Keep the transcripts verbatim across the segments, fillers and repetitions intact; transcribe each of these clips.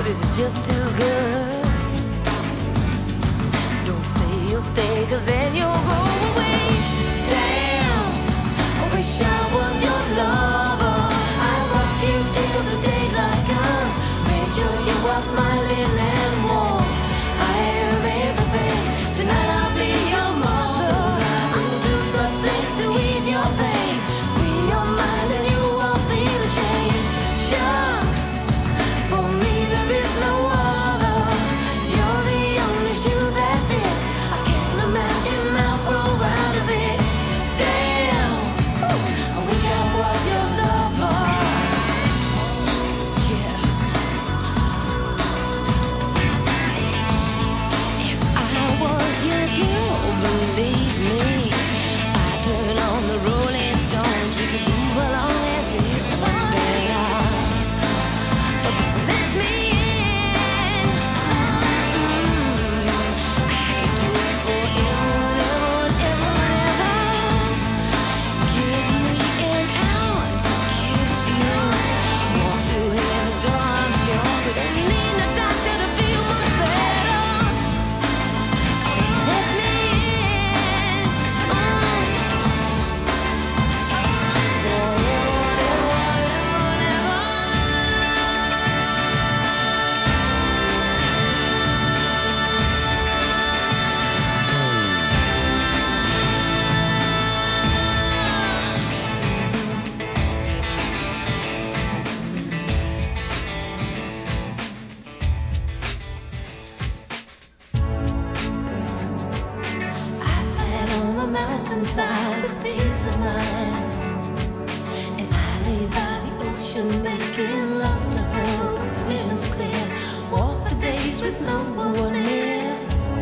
But is it just too good? Don't say you'll stay, cause then you'll go away. Damn, I wish I was your lover. I'd rock you till the daylight comes. Make sure you are smiling and warm. I am everything. Tonight I'll be your mother. I will do such things to ease your pain. Free your mind and you won't feel ashamed. Shucks, for me there is no other. You're the only shoe that fits. I can't imagine I'll grow out of it. Damn, I wish I was your lover. Yeah. If I was your girl, believe me, I'd turn on the Rolling Stones. We could move along and feel much better. Let me in. Mm, I could do it forever, ever, ever, ever. Give me an hour to kiss you. Walk through heaven's door, I'm sure. We don't need a doctor to feel much better. Let me in. I sat on a mountainside with peace of mind, and I lay by the ocean making love to her with visions clear. Walked for days with no one near,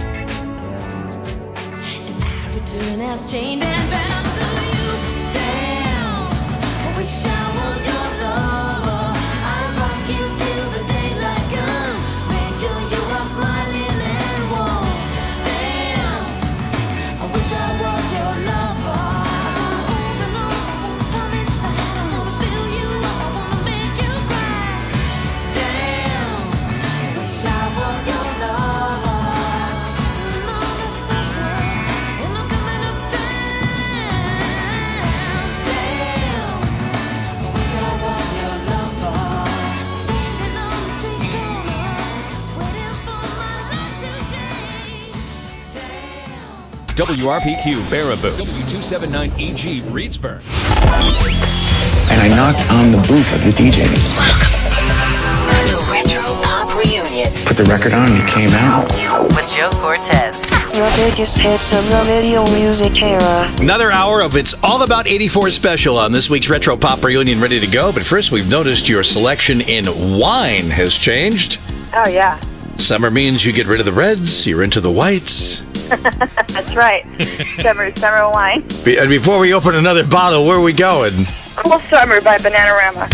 and I return as chained and bound to you. Damn, I wish I was your lover. I'd rock you till the daylight comes. Make sure you are smiling and warm. Damn, I wish I was your lover. I wanna open up, I wanna come inside, I wanna fill you up, I wanna make you cry. Damn, I wish I was your lover. And all the suffering, and I'm coming up down. Damn, I wish I was your lover. Standing on the street corner, waiting for my life to change. Damn. W R P Q Baraboo, W two seventy-nine E G Reedsburg. And I knocked on the booth of the D J. The Retro Pop Reunion Put the record on and it came out. with Joe Cortez. Your biggest hits of the video music era. Another hour of It's All About eighty-four special on this week's Retro Pop Reunion ready to go. But first, we've noticed your selection in wine has changed. Oh, yeah. Summer means you get rid of the reds, you're into the whites. That's right. Summer, summer wine. Be- And before we open another bottle, where are we going? Cool Summer by Bananarama.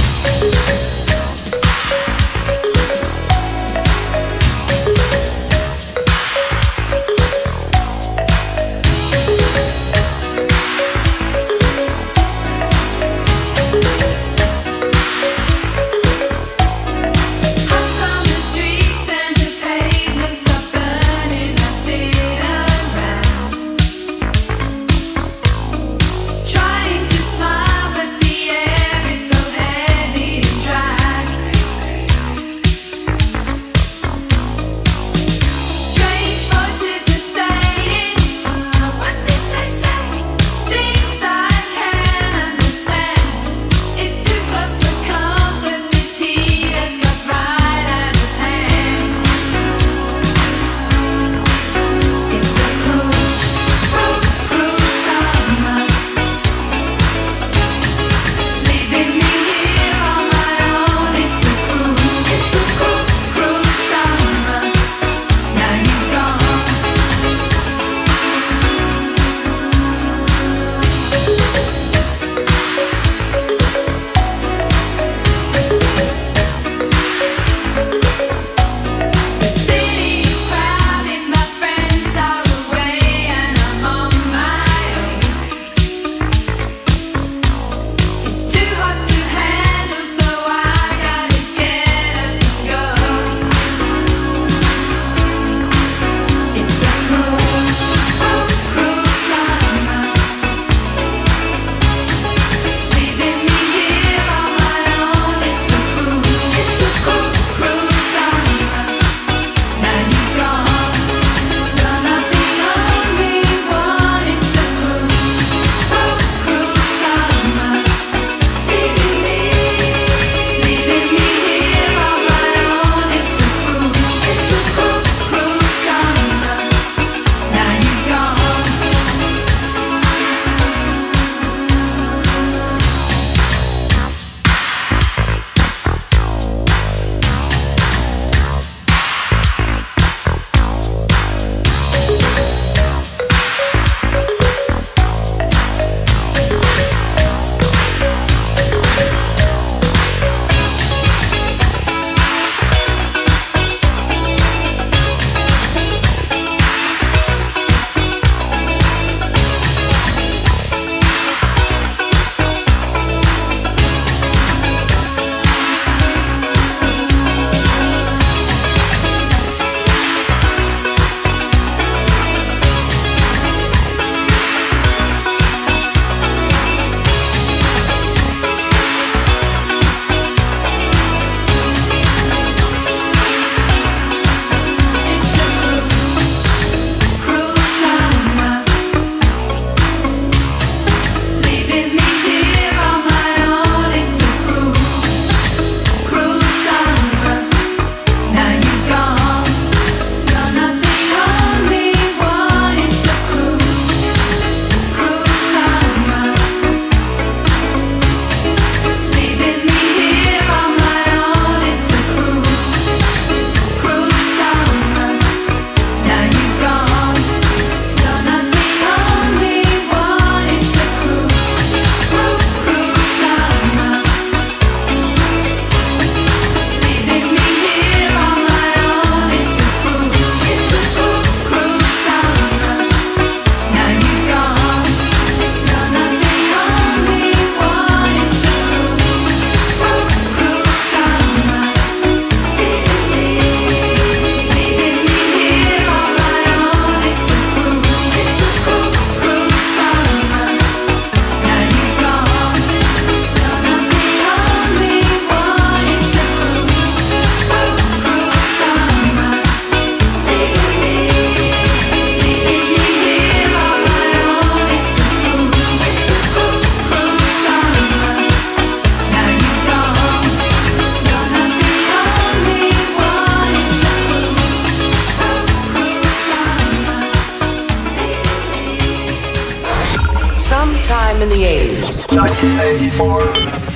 Trying to smile, but the air is so heavy and dry. nineteen eighty-four.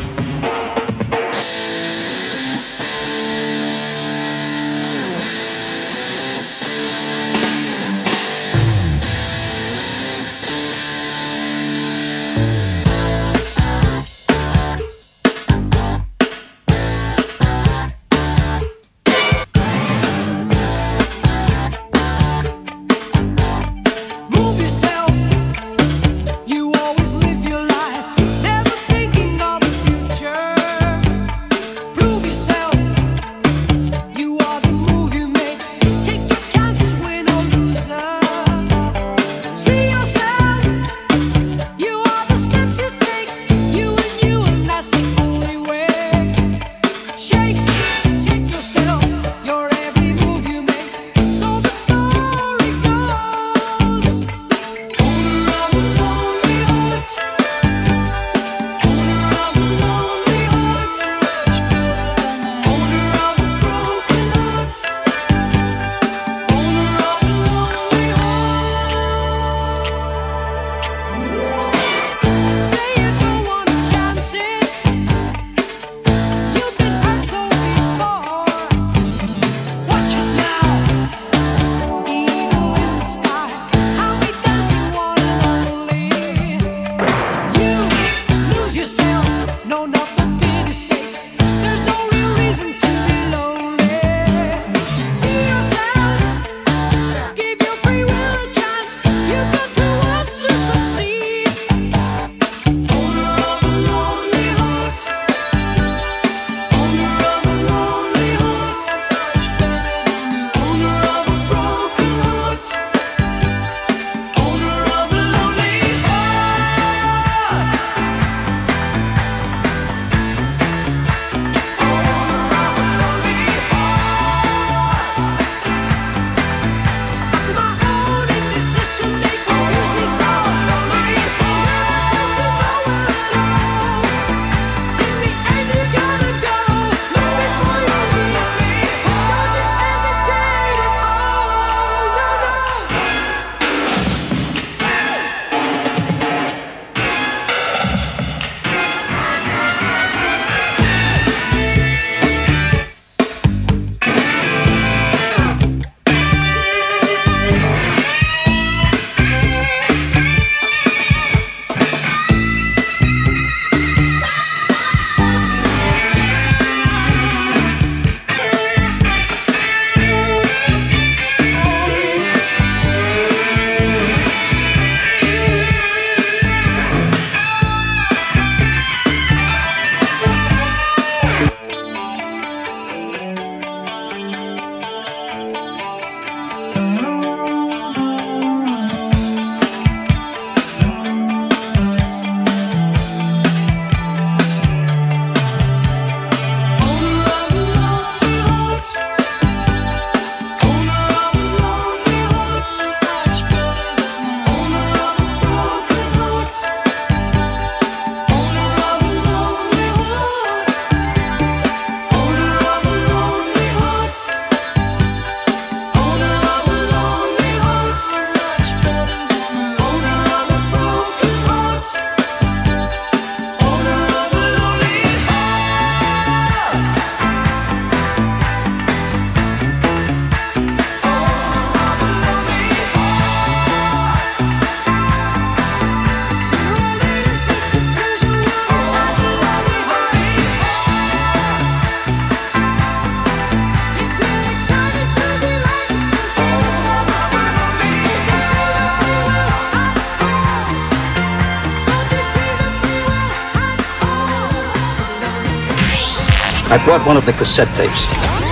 I brought one of the cassette tapes.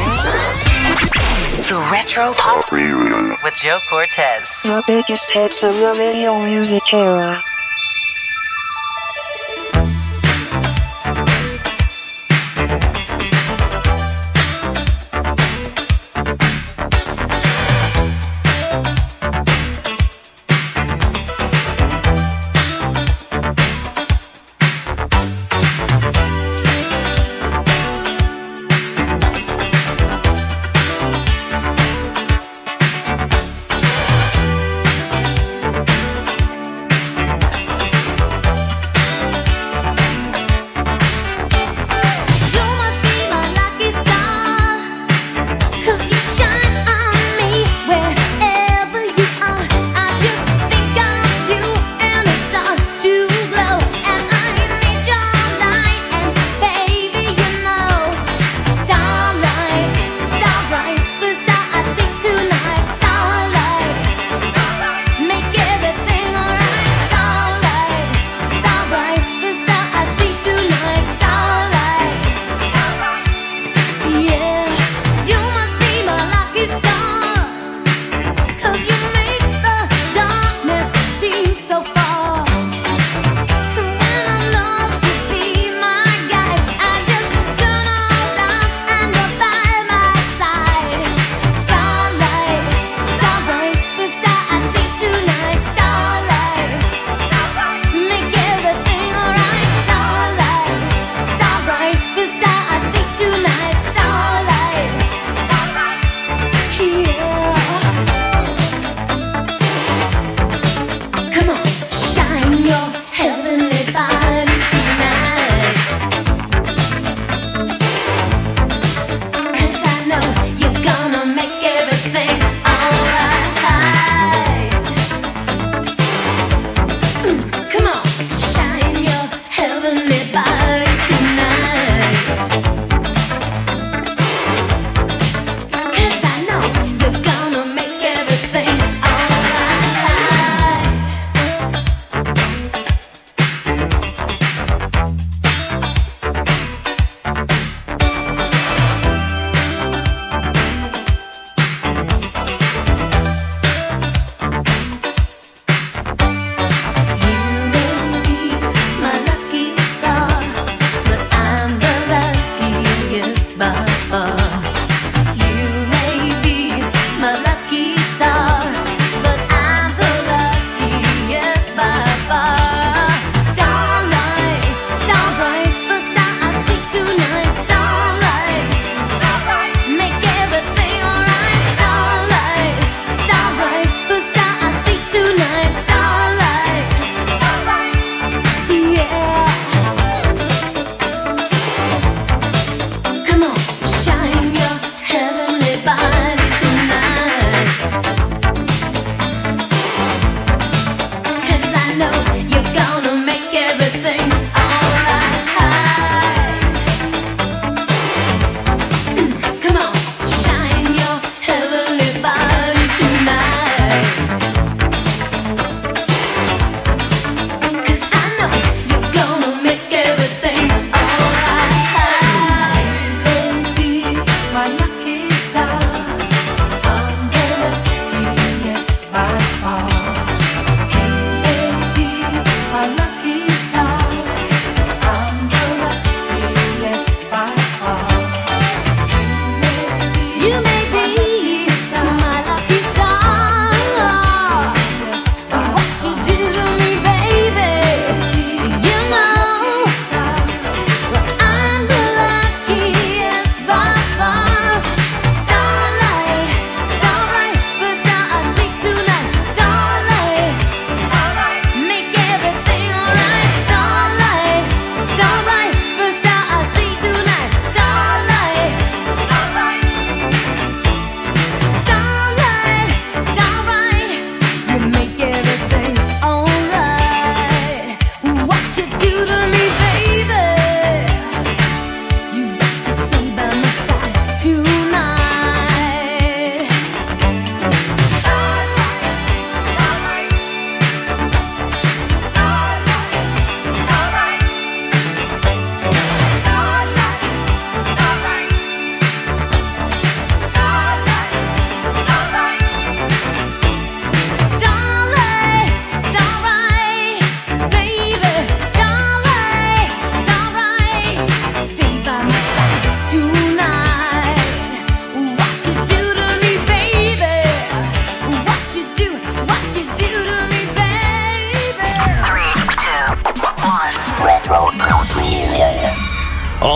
The Retro Pop Reunion with Joe Cortez. The biggest hits of the video music era.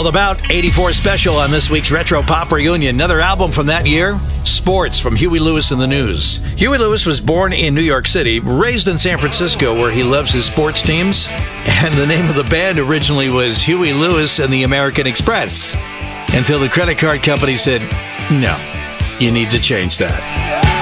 All about eighty-four Special on this week's Retro Pop Reunion. Another album from that year, Sports, from Huey Lewis and the News. Huey Lewis was born in New York City, raised in San Francisco, where he loves his sports teams. And the name of the band originally was Huey Lewis and the American Express, until the credit card company said, no, you need to change that.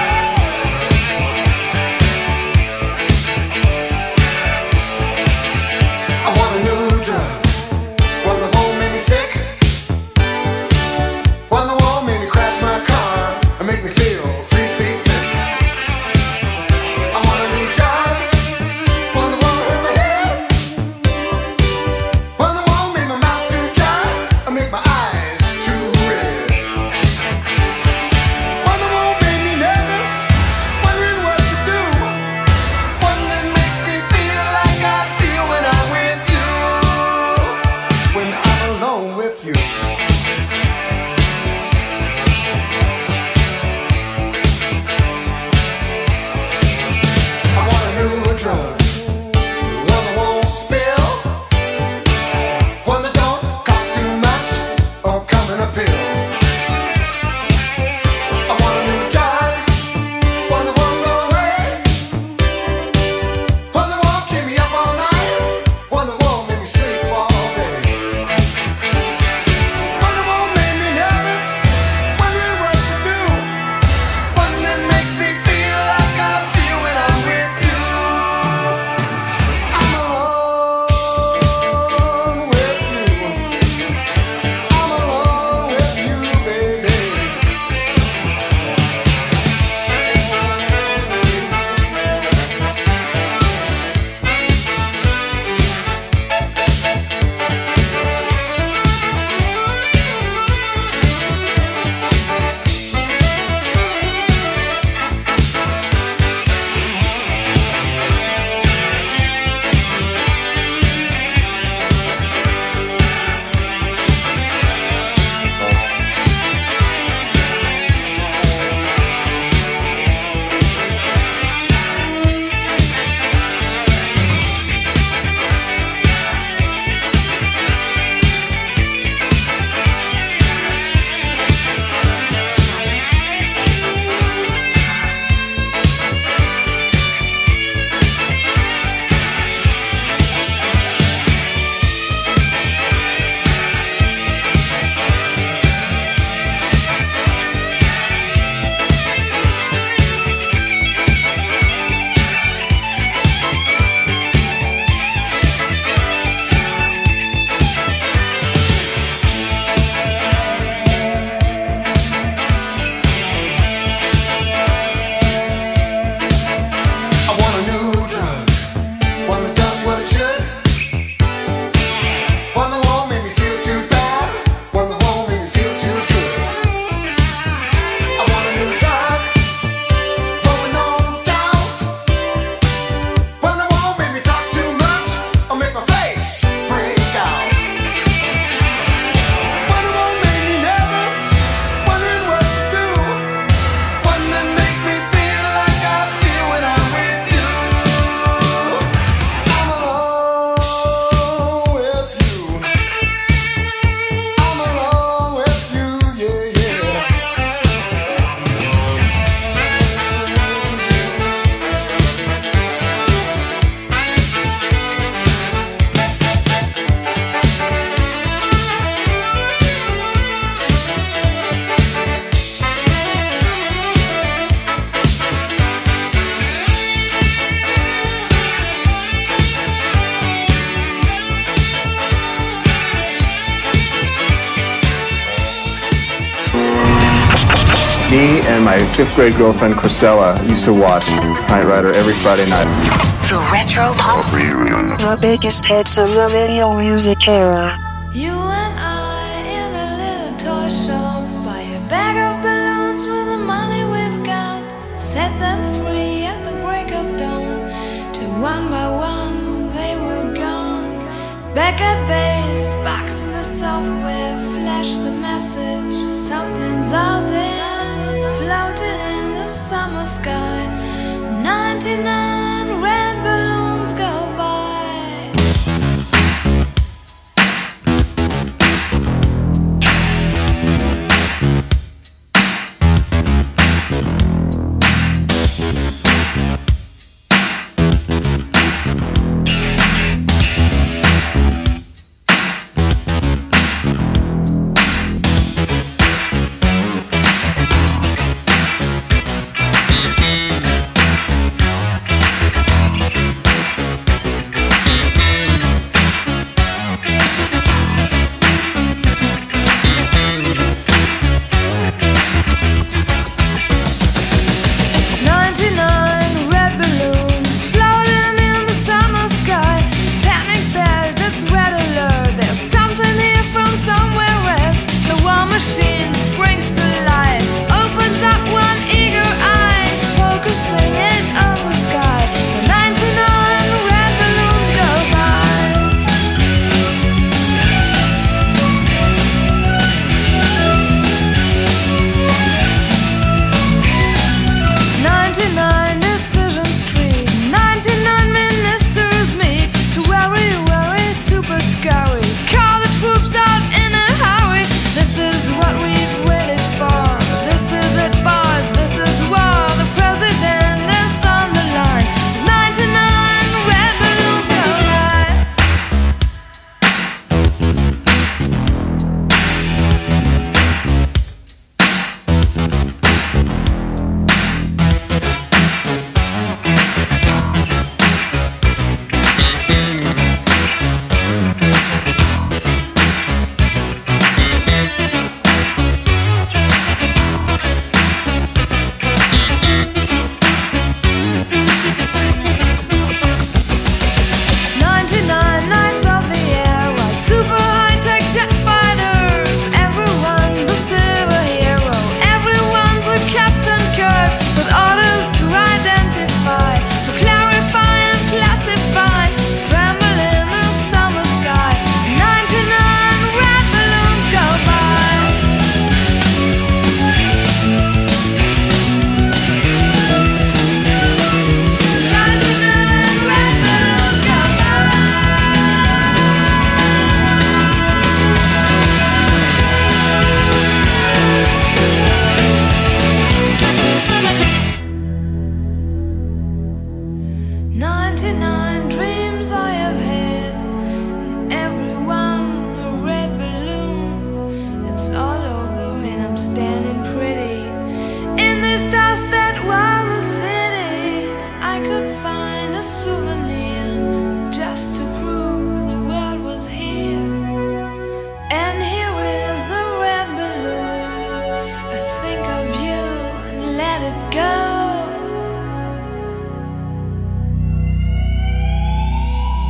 Me and my fifth grade girlfriend Chrisella used to watch Knight Rider every Friday night. The Retro Pop Reunion. The biggest hits of the video music era. You and I in a little toy shop, buy a bag of balloons with the money we've got, set them free at the break of dawn, till one by one they were gone. Back at base, box in the software, flash the message, something's out there, floating in the summer sky. ninety-nine red balloons go by.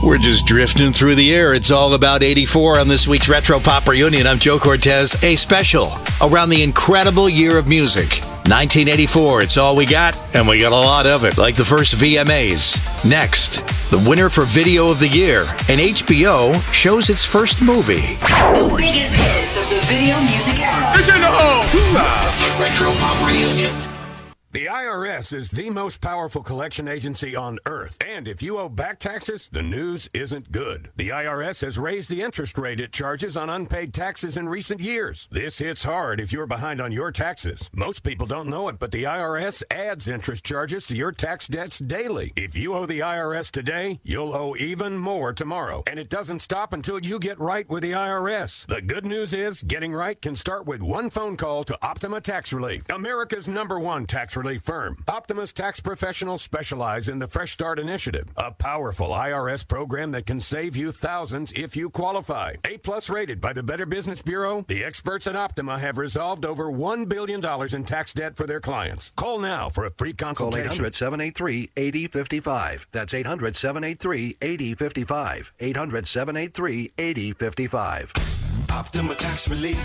We're just drifting through the air. It's all about eighty-four on this week's Retro Pop Reunion. I'm Joe Cortez. A special around the incredible year of music. nineteen eighty-four, it's all we got, and we got a lot of it, like the first V M As. Next, the winner for Video of the Year, and H B O shows its first movie. The biggest hits of the video music era. Retro Pop Reunion. The I R S is the most powerful collection agency on earth. And if you owe back taxes, the news isn't good. The I R S has raised the interest rate it charges on unpaid taxes in recent years. This hits hard if you're behind on your taxes. Most people don't know it, but the I R S adds interest charges to your tax debts daily. If you owe the I R S today, you'll owe even more tomorrow. And it doesn't stop until you get right with the I R S. The good news is, getting right can start with one phone call to Optima Tax Relief, America's number one tax relief firm. Optima's tax professionals specialize in the Fresh Start Initiative, a powerful I R S program that can save you thousands if you qualify. A-plus rated by the Better Business Bureau, the experts at Optima have resolved over one billion dollars in tax debt for their clients. Call now for a free consultation. Call eight hundred, seven eight three, eight zero five five. That's eight hundred, seven eight three, eight zero five five. eight hundred, seven eight three, eight zero five five. Optima Tax Relief.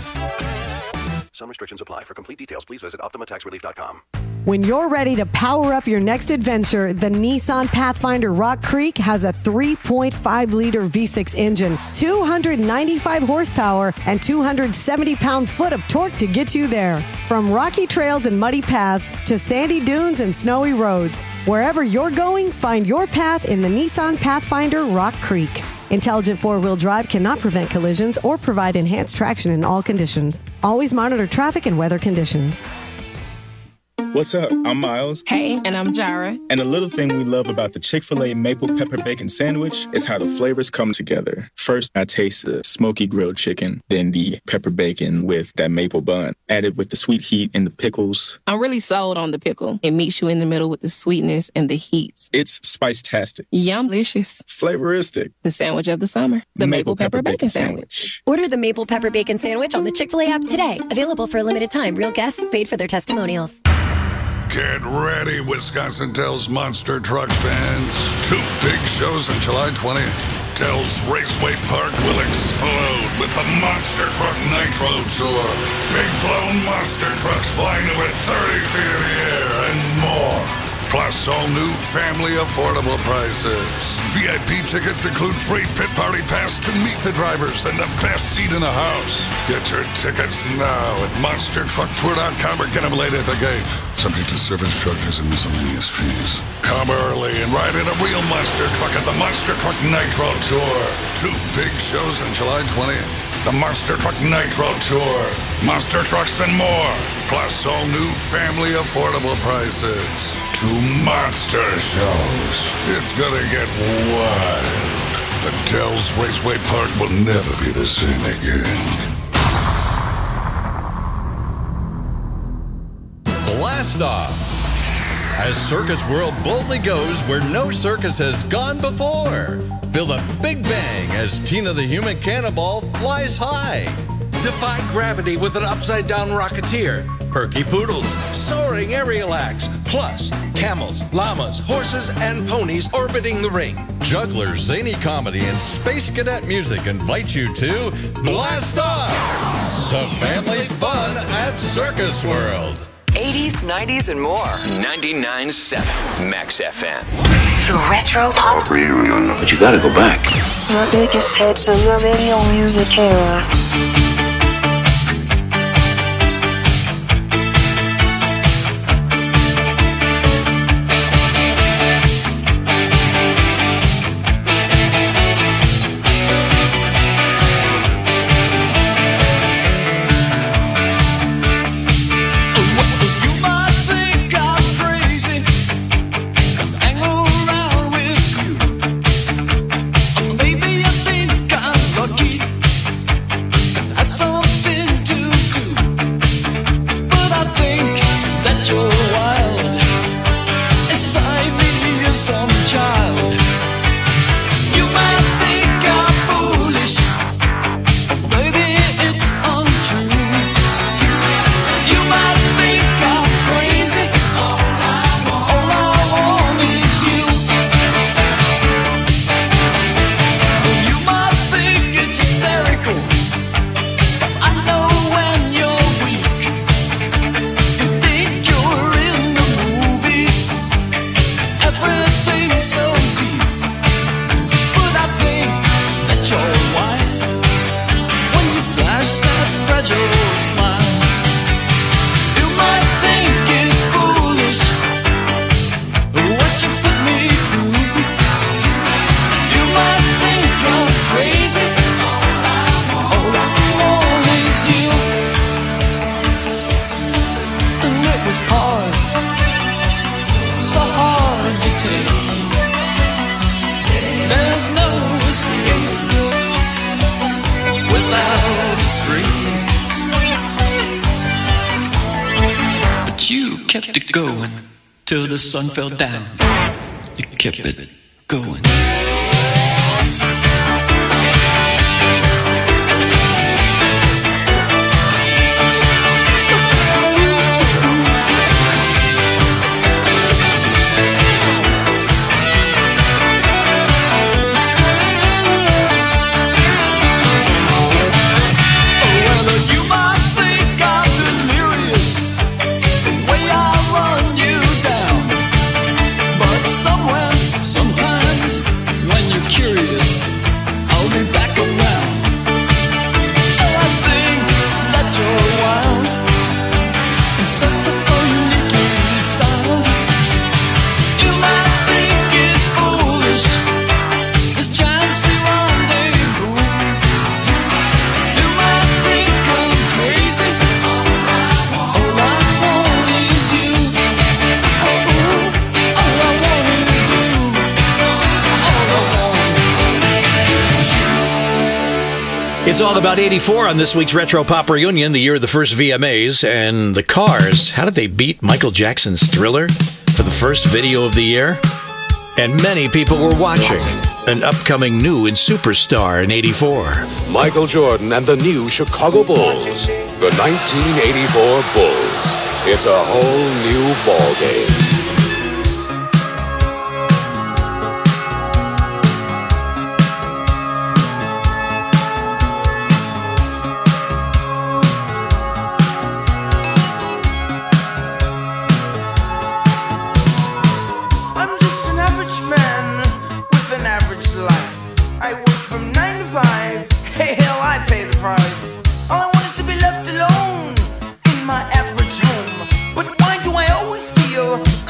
Some restrictions apply. For complete details, please visit optima tax relief dot com. When you're ready to power up your next adventure, the Nissan Pathfinder Rock Creek has a three point five liter V six engine, two hundred ninety-five horsepower, and two hundred seventy pound-foot of torque to get you there. From rocky trails and muddy paths to sandy dunes and snowy roads, wherever you're going, find your path in the Nissan Pathfinder Rock Creek. Intelligent four-wheel drive cannot prevent collisions or provide enhanced traction in all conditions. Always monitor traffic and weather conditions. What's up? I'm Miles. Hey, and I'm Jara. And a little thing we love about the Chick-fil-A Maple Pepper Bacon Sandwich is how the flavors come together. First, I taste the smoky grilled chicken, then the pepper bacon with that maple bun, added with the sweet heat and the pickles. I'm really sold on the pickle. It meets you in the middle with the sweetness and the heat. It's spice-tastic. Yum-licious. Flavoristic. The sandwich of the summer. The Maple, Maple Pepper, Pepper Bacon, Bacon Sandwich. Sandwich. Order the Maple Pepper Bacon Sandwich on the Chick-fil-A app today. Available for a limited time. Real guests paid for their testimonials. Get ready, Wisconsin Dells Monster Truck fans. Two big shows on July twentieth. Dells Raceway Park will explode with the Monster Truck Nitro Tour. Big blown monster trucks flying over thirty feet in the air and more. Plus all new family affordable prices. V I P tickets include free pit party pass to meet the drivers and the best seat in the house. Get your tickets now at monster truck tour dot com or get them late at the gate. Subject to service charges and miscellaneous fees. Come early and ride in a real monster truck at the Monster Truck Nitro Tour. Two big shows on July twentieth. The Monster Truck Nitro Tour. Monster trucks and more. Plus all new family affordable prices. Two monster shows. It's gonna get wild. The Dells Raceway Park will never be the same again. Blast off! As Circus World boldly goes where no circus has gone before. Feel the big bang as Tina the Human Cannonball flies high. Defy gravity with an upside-down rocketeer. Perky poodles, soaring aerial acts. Plus, camels, llamas, horses, and ponies orbiting the ring. Jugglers, zany comedy, and space cadet music invite you to Blast Off! To family fun at Circus World. eighties, nineties, and more. ninety-nine point seven Max F M. The Retro Pop Reunion. But you gotta go back. The biggest hits of the video music era. Baby, I think I'm lucky. was hard, so hard to take. There's no escape without a stream. But you kept it going till the sun fell down. You kept it going. It's all about eighty-four on this week's Retro Pop Reunion, the year of the first V M As. And the Cars, how did they beat Michael Jackson's Thriller for the first video of the year? And many people were watching an upcoming new and superstar in eighty-four. Michael Jordan and the new Chicago Bulls, the nineteen eighty-four Bulls. It's a whole new ball game. All I want is to be left alone in my average home. But why do I always feel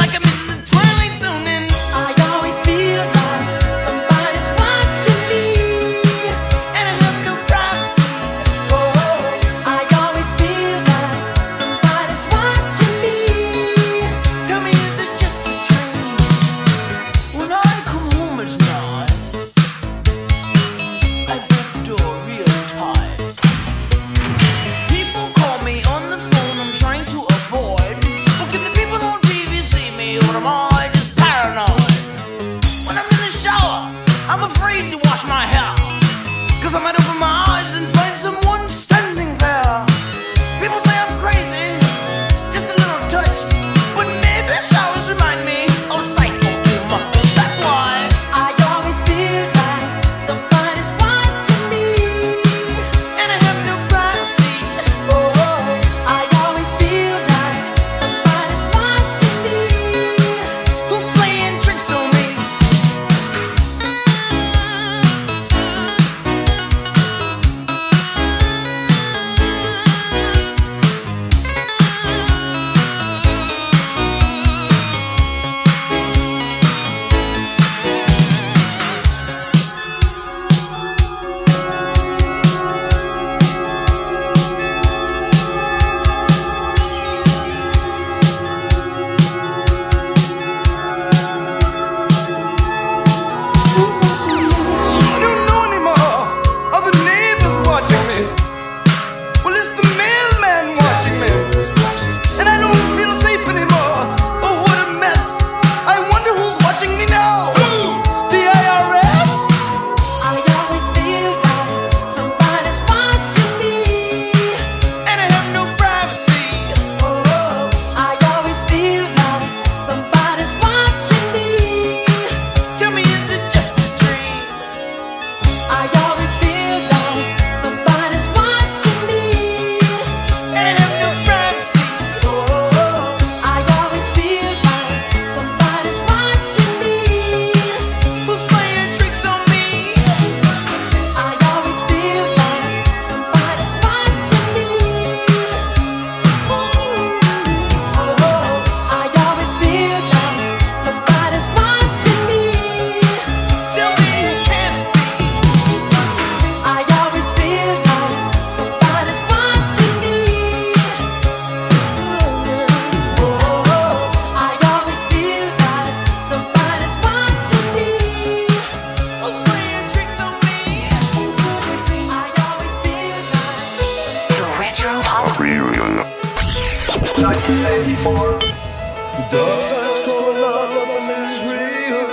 The dark side's calling out, nothing is real.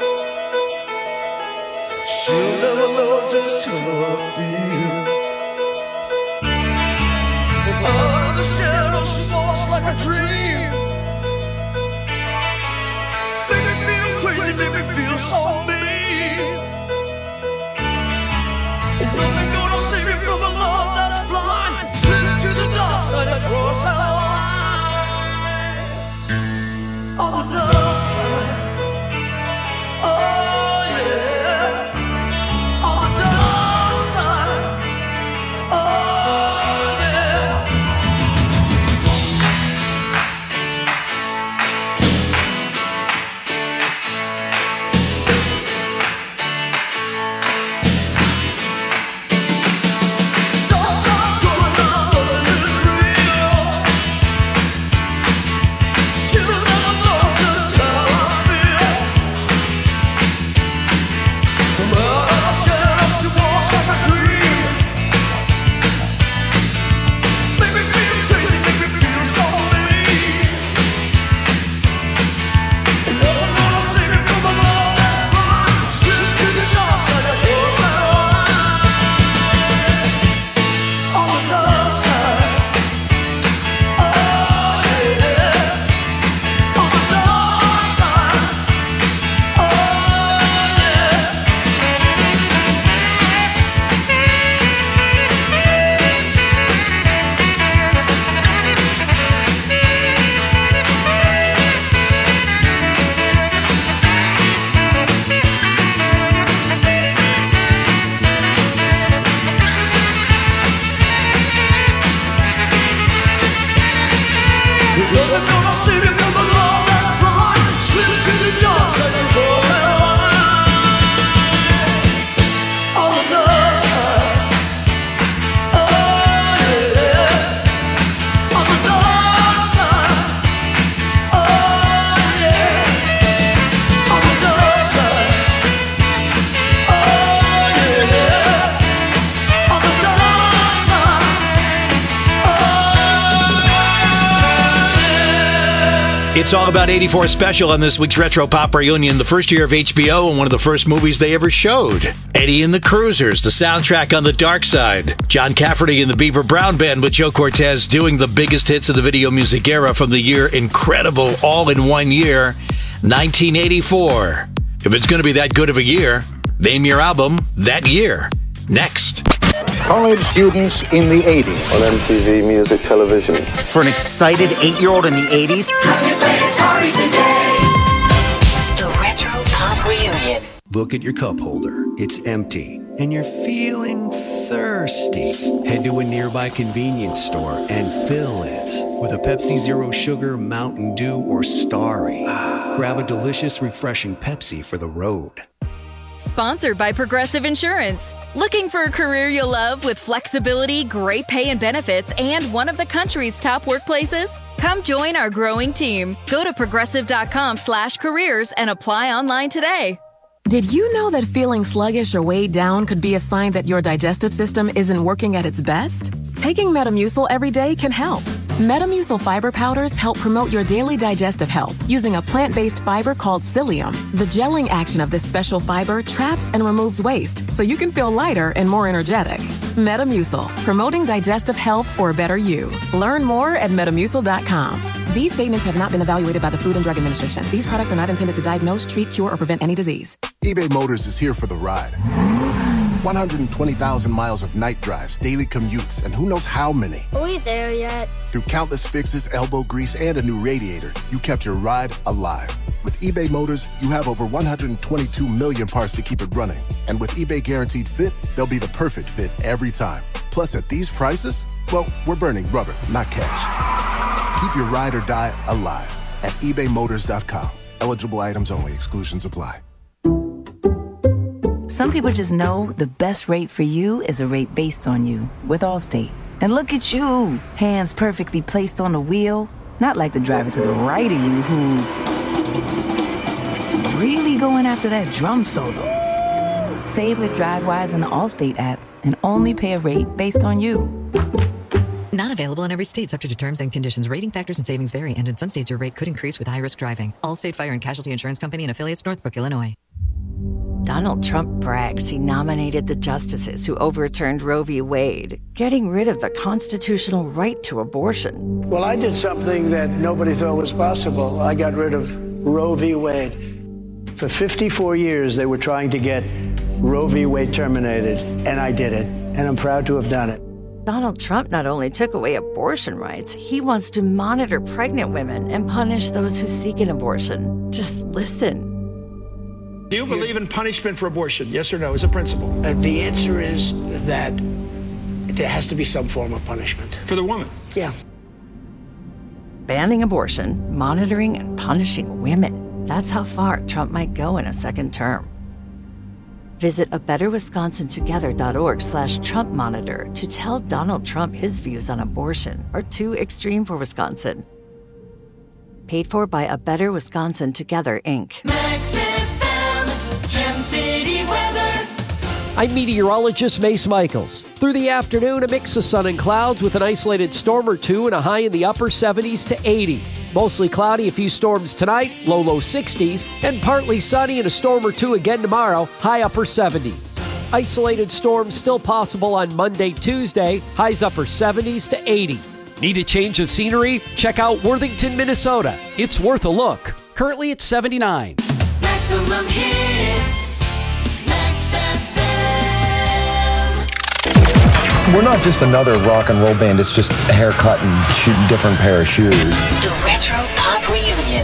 She'll never know just how I feel. From out of the shadows, she walks like a dream. Make me feel crazy, make me feel so mean. Nothing gonna save me from a love that's blind. Slip into the dark side and cross our line. On the dark side. Oh yeah. On the dark side. Oh yeah. Dark side's going on, nothing is real. She'll never know just how I feel. From out of the shadows, she walks like a dream. Make me feel crazy, make me feel so mean. Nothing gonna save me from a love that's blind. Slip to the dark side and cross that line. On the dark side. Oh yeah. On the dark side. Oh yeah. Nothing gonna save me from the love that's blind. Slip to the dark side and cross that line. On the dark side. Oh yeah. On the dark side. Oh yeah. On the dark side. Oh yeah. On the dark side. It's all about eighty-four special on this week's Retro Pop Reunion, the first year of H B O and one of the first movies they ever showed. Eddie and the Cruisers, the soundtrack on the dark side. John Cafferty and the Beaver Brown Band with Joe Cortez doing the biggest hits of the video music era from the year incredible, all in one year, nineteen eighty-four. If it's going to be that good of a year, name your album that year. Next. College students in the eighties. On M T V Music Television. For an excited eight-year-old in the eighties. The Retro Pop Reunion. Look at your cup holder. It's empty, and you're feeling thirsty. Head to a nearby convenience store and fill it with a Pepsi Zero Sugar, Mountain Dew, or Starry. Grab a delicious, refreshing Pepsi for the road. Sponsored by Progressive Insurance. Looking for a career you'll love with flexibility, great pay and benefits, and one of the country's top workplaces? Come join our growing team. Go to progressive.com slash careers and apply online today. Did you know that feeling sluggish or weighed down could be a sign that your digestive system isn't working at its best? Taking Metamucil every day can help. Metamucil fiber powders help promote your daily digestive health using a plant-based fiber called psyllium. The gelling action of this special fiber traps and removes waste so you can feel lighter and more energetic. Metamucil, promoting digestive health for a better you. Learn more at metamucil dot com. These statements have not been evaluated by the Food and Drug Administration. These products are not intended to diagnose, treat, cure, or prevent any disease. eBay Motors is here for the ride. one hundred twenty thousand miles of night drives, daily commutes, and who knows how many. Are we there yet? Through countless fixes, elbow grease, and a new radiator, you kept your ride alive. With eBay Motors, you have over one hundred twenty-two million parts to keep it running. And with eBay Guaranteed Fit, they'll be the perfect fit every time. Plus, at these prices, well, we're burning rubber, not cash. Keep your ride or die alive at ebay motors dot com. Eligible items only. Exclusions apply. Some people just know the best rate for you is a rate based on you with Allstate. And look at you, hands perfectly placed on the wheel, not like the driver to the right of you who's really going after that drum solo. Save with DriveWise in the Allstate app and only pay a rate based on you. Not available in every state, subject to terms and conditions. Rating factors and savings vary, and in some states your rate could increase with high-risk driving. Allstate Fire and Casualty Insurance Company and affiliates, Northbrook, Illinois. Donald Trump brags he nominated the justices who overturned Roe v. Wade, getting rid of the constitutional right to abortion. Well, I did something that nobody thought was possible. I got rid of Roe v. Wade. For fifty-four years, they were trying to get Roe v. Wade terminated, and I did it, and I'm proud to have done it. Donald Trump not only took away abortion rights, he wants to monitor pregnant women and punish those who seek an abortion. Just listen. Do you believe in punishment for abortion? Yes or no, as a principle? Uh, the answer is that there has to be some form of punishment. For the woman? Yeah. Banning abortion, monitoring and punishing women. That's how far Trump might go in a second term. Visit a better wisconsin together dot org slash Trump monitor to tell Donald Trump his views on abortion are too extreme for Wisconsin. Paid for by A Better Wisconsin Together, Incorporated. Max F M, Gem City weather. I'm meteorologist Mace Michaels. Through the afternoon, a mix of sun and clouds with an isolated storm or two and a high in the upper seventies to eighty. Mostly cloudy, a few storms tonight, low, low sixties, and partly sunny and a storm or two again tomorrow, high upper seventies. Isolated storms still possible on Monday, Tuesday, highs upper seventies to eighty. Need a change of scenery? Check out Worthington, Minnesota. It's worth a look. Currently at seventy-nine. Maximum hits. Max F M. We're not just another rock and roll band. It's just a haircut and shooting different pair of shoes. The Retro Pop Reunion.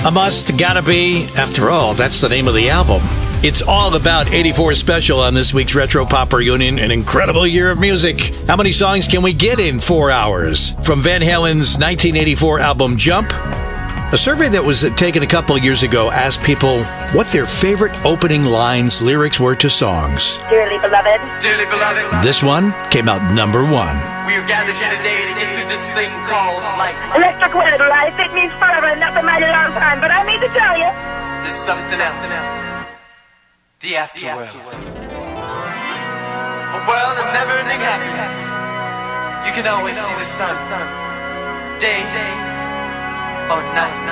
A must, gotta be. After all, that's the name of the album. It's all about eighty-four Special on this week's Retro Pop Reunion, an incredible year of music. How many songs can we get in four hours? From Van Halen's nineteen eighty-four album Jump, a survey that was taken a couple of years ago asked people what their favorite opening lines, lyrics were to songs. Dearly beloved. Dearly beloved. This one came out number one. We are gathered here today to get through this thing called life. Electric word life. It means forever and not a mighty long time, but I need to tell you. There's something else. The afterworld. A world of never-ending happiness. You can always see the sun, day or night.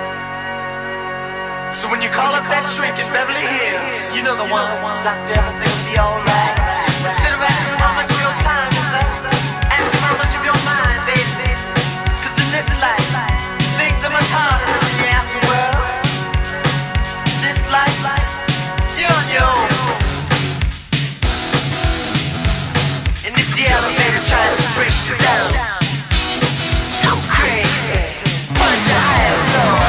So when you call up that shrink in Beverly Hills, you know the one. Doctor, everything will be alright. Instead of asking how much of your time is left, ask him how much of your mind, baby. Cause in this life, things are much harder than the afterworld. This life, you're on your own. And if the elevator tries to break you down, go crazy, punch a higher floor.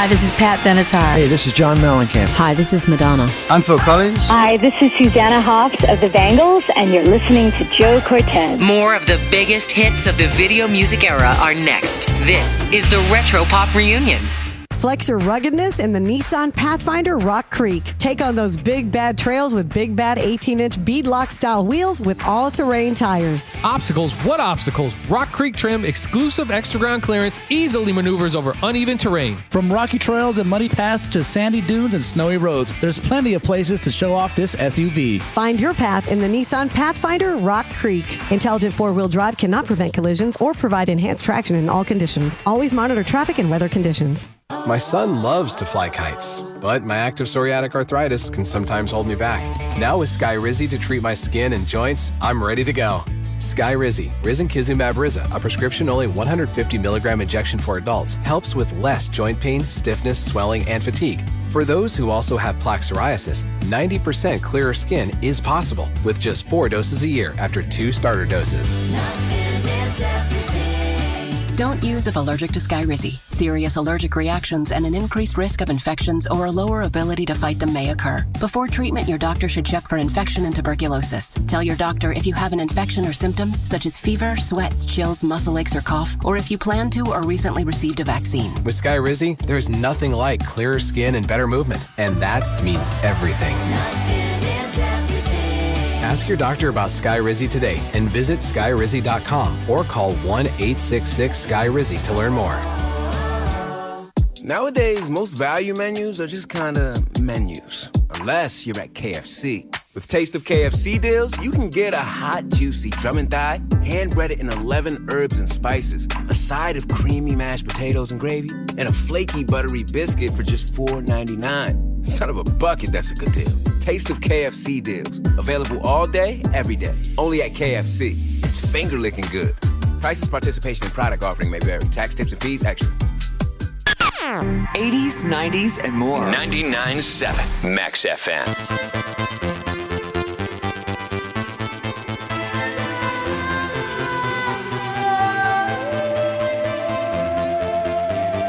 Hi, this is Pat Benatar. Hey, this is John Mellencamp. Hi, this is Madonna. I'm Phil Collins. Hi, this is Susanna Hoffs of the Bangles, and you're listening to Joe Cortez. More of the biggest hits of the video music era are next. This is the Retro Pop Reunion. Flex your ruggedness in the Nissan Pathfinder Rock Creek. Take on those big bad trails with big bad eighteen-inch beadlock style wheels with all-terrain tires. Obstacles? What obstacles? Rock Creek trim, exclusive extra ground clearance, easily maneuvers over uneven terrain. From rocky trails and muddy paths to sandy dunes and snowy roads, there's plenty of places to show off this S U V. Find your path in the Nissan Pathfinder Rock Creek. Intelligent four-wheel drive cannot prevent collisions or provide enhanced traction in all conditions. Always monitor traffic and weather conditions. My son loves to fly kites, but my active psoriatic arthritis can sometimes hold me back. Now with Skyrizi to treat my skin and joints, I'm ready to go. Skyrizi, Risankizumab Riza, a prescription-only one hundred fifty milligram injection for adults, helps with less joint pain, stiffness, swelling, and fatigue. For those who also have plaque psoriasis, ninety percent clearer skin is possible with just four doses a year after two starter doses. Don't use if allergic to Skyrizi. Serious allergic reactions and an increased risk of infections or a lower ability to fight them may occur. Before treatment, your doctor should check for infection and tuberculosis. Tell your doctor if you have an infection or symptoms such as fever, sweats, chills, muscle aches, or cough, or if you plan to or recently received a vaccine. With Skyrizi, there's nothing like clearer skin and better movement, and that means everything. Ask your doctor about Skyrizi today and visit Skyrizi dot com or call one eight six six Sky Rizzy to learn more. Nowadays, most value menus are just kind of menus, unless you're at K F C. With Taste of K F C deals, you can get a hot, juicy drum and thigh, hand-breaded in eleven herbs and spices, a side of creamy mashed potatoes and gravy, and a flaky, buttery biscuit for just four ninety-nine. Son of a bucket, that's a good deal. Taste of K F C deals. Available all day, every day. Only at K F C. It's finger-licking good. Prices, participation, and product offering may vary. Tax, tips, and fees extra. eighties, nineties, and more. ninety-nine point seven Max F M.